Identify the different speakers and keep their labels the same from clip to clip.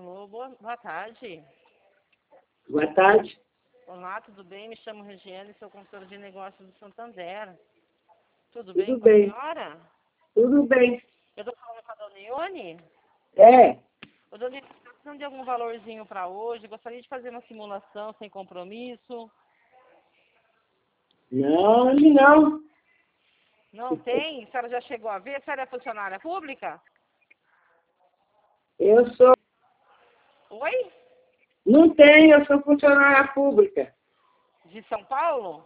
Speaker 1: Alô, boa tarde.
Speaker 2: Boa tarde.
Speaker 1: Olá, tudo bem? Me chamo Regiane, sou consultora de negócios do Santander. Tudo
Speaker 2: Tudo
Speaker 1: bem com a
Speaker 2: bem.
Speaker 1: senhora?
Speaker 2: Tudo bem.
Speaker 1: Eu estou falando com a Dona Ione.
Speaker 2: É.
Speaker 1: Ô, Dona Ione, está precisando de algum valorzinho para hoje? Gostaria de fazer uma simulação sem compromisso.
Speaker 2: Não, hoje não.
Speaker 1: Não tem? A senhora já chegou a ver? A senhora é funcionária pública?
Speaker 2: Eu sou.
Speaker 1: Oi?
Speaker 2: Não tenho, eu sou funcionária pública.
Speaker 1: De São Paulo?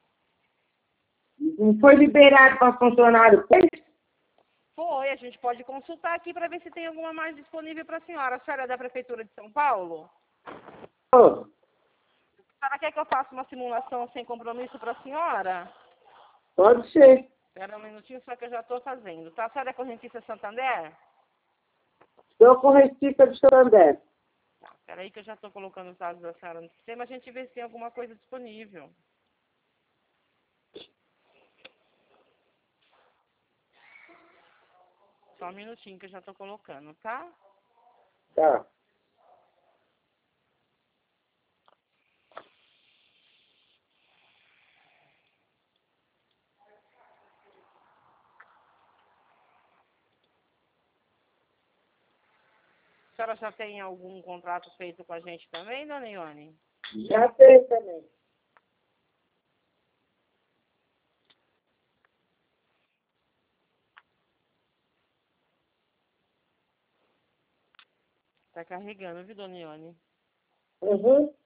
Speaker 2: Não foi liberado para funcionário público?
Speaker 1: Foi, a gente pode consultar aqui para ver se tem alguma mais disponível para a senhora. A senhora é da Prefeitura de São Paulo?
Speaker 2: Oh,
Speaker 1: A senhora quer que eu faça uma simulação sem compromisso para a senhora?
Speaker 2: pode ser.
Speaker 1: Espera um minutinho, só que eu já estou fazendo. Tá? A senhora é correntista Santander?
Speaker 2: Sou correntista de Santander.
Speaker 1: Tá, espera aí que eu já estou colocando os dados da senhora no sistema. A gente vê se tem alguma coisa disponível. Só um minutinho que eu já estou colocando, tá?
Speaker 2: Tá.
Speaker 1: A senhora já tem algum contrato feito com a gente também, dona Ione?
Speaker 2: Já tem também.
Speaker 1: Tá carregando, viu, dona Ione?
Speaker 2: Uhum.